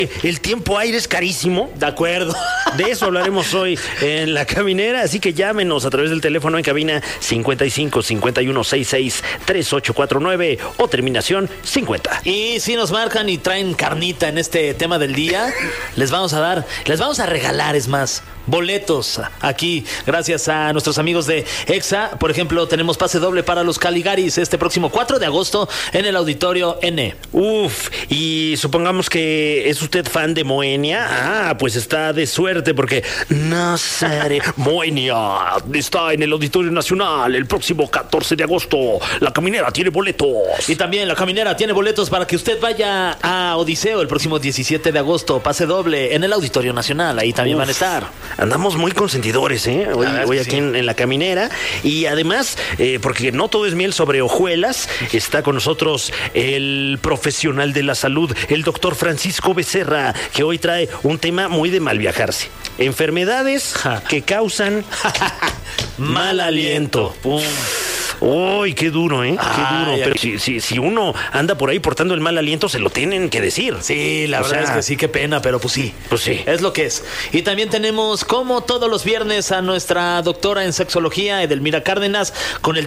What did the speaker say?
El tiempo aire es carísimo. De acuerdo. De eso hablaremos hoy en La Caminera, así que llámenos a través del teléfono en cabina 55 51 66 3849 o terminación 50. Y si nos marcan y traen carnita en este tema del día, les vamos a regalar, es más, boletos aquí, gracias a nuestros amigos de EXA. Por ejemplo, tenemos pase doble para los Caligaris este próximo 4 de agosto en el Auditorio N. Y supongamos que es usted fan de Moenia. Pues está de suerte porque Moenia está en el Auditorio Nacional el próximo 14 de agosto. La Caminera tiene boletos. Y también La Caminera tiene boletos para que usted vaya a Odiseo el próximo 17 de agosto, pase doble en el Auditorio Nacional. Ahí también van a estar. Andamos muy consentidores, hoy aquí en La Caminera. Y además, porque no todo es miel sobre hojuelas, está con nosotros el profesional de la salud, el doctor Francisco Becerra, que hoy trae un tema muy de mal viajarse. Enfermedades que causan mal aliento. ¡Uy, qué duro, qué duro! Pero si uno anda por ahí portando el mal aliento, se lo tienen que decir. Sí, la verdad es que sí, qué pena, pero pues sí. Pues sí. Es lo que es. Y también tenemos, como todos los viernes, a nuestra doctora en sexología, Edelmira Cárdenas, con el